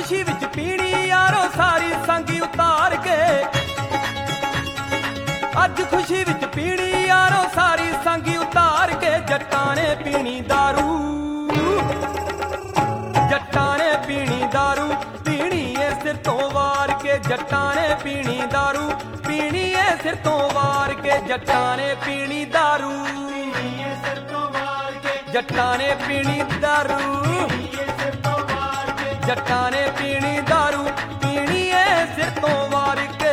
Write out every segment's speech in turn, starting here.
खुशी विच पीनी यारो सारी संगी उतार के, अज खुशी विच पीनी यारो सारी संगी उतार के। जट्टां ने पीनी दारू, जट्टां ने पीनी दारू, पीनी है सिर तो वार के। जट्टां ने पीनी दारू, पीनी है सिर तो वार के। जट्टां ने पीनी दारू, जट्टां ने पीनी दारू, जट्टां ने पीनी दारू, पीनी है सिर तो वार के।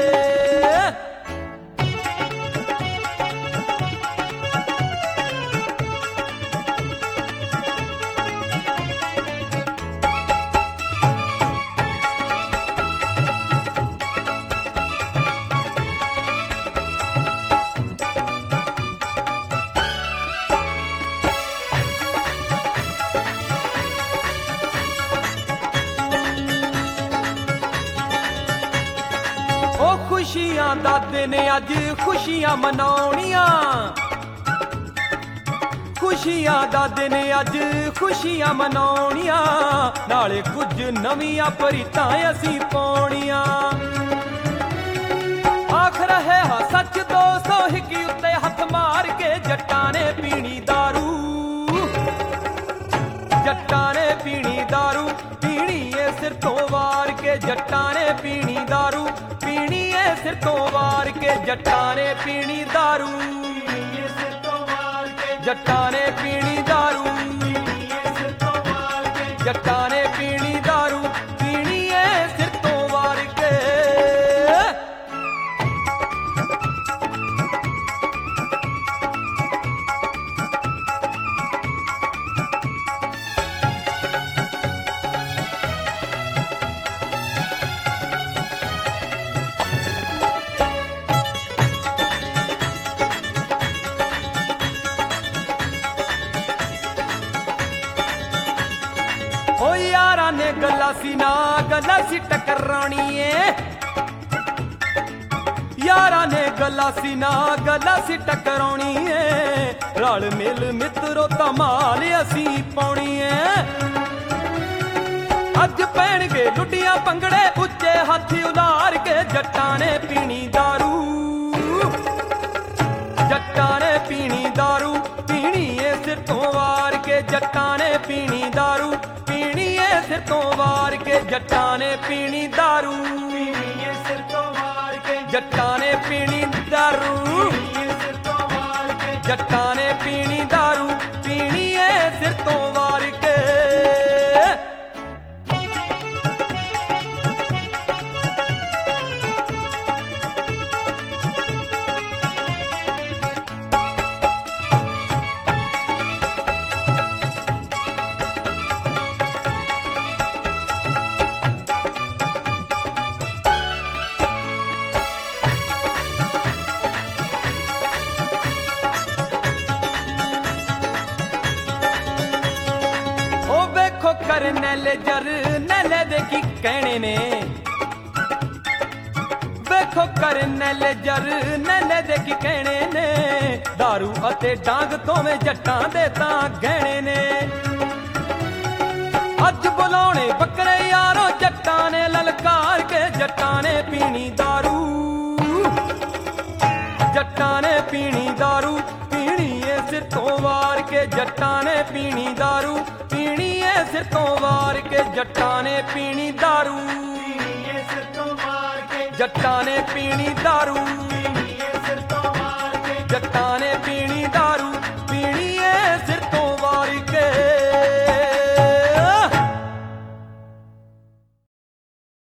खुशियां दा दिन अज खुशियां मनाउणियां, खुशियां दा दिन अज खुशियां मनाउणियां। नाले कुछ नवीं परीतां असीं पाउणियां। आखर है हा सच दोस्तों हिकी उत्ते हथ मार के। जट्टां ने पीनी दारू, जट्टां ने पीनी दारू, पीनी है सिर तो वार के। जट्टां ने पीनी दारू, पीनी है सिर तो वार के। जट्टां ने पीनी दारू, जट्टां ने पीनी दारू, जट्टां ने पीनी दारू, पीनी है सिर तो वार के। यारा ने गल्ला सी ना गल्ला सी टकरानी है, यारा ने गल्ला सी ना गल्ला सी टकरानी है। रल मिल मित्रो धमाल असी पाउणी है। अज पैणगे लुडियां पंगड़े उच्चे हाथी उलार के। जट्टां ने पीनी दारू, जट्टां ने पीनी दारू, पीनी है सिर तो वार के। जट्टां ने पीनी दारू, पीनी है सिर तो वार के। जट्टां ने पीनी दारू, सिर तो वार के। जट्टां ने पीनी दारू, सिर तो वार के। जट्टां ने पीनी दारू, पीनी है सिर तो वार के। करनैल जरनैल दे की कहने ने, वेखो करनैल जरनैल दे की कहने ने। दारू अते डांग दोवें जट्टां दे तां गहने ने। अज बुलाउणे बकरे यारो जट्टां ने ललकार के। जट्टां ने पीनी दारू, जट्टां ने पीनी दारू, पीनी है सिर तो वार के। जट्टां ने पीनी दारू, पीनी है सिर तो वार के। जट्टां ने पीनी दारू, जट्टां ने पीनी दारू।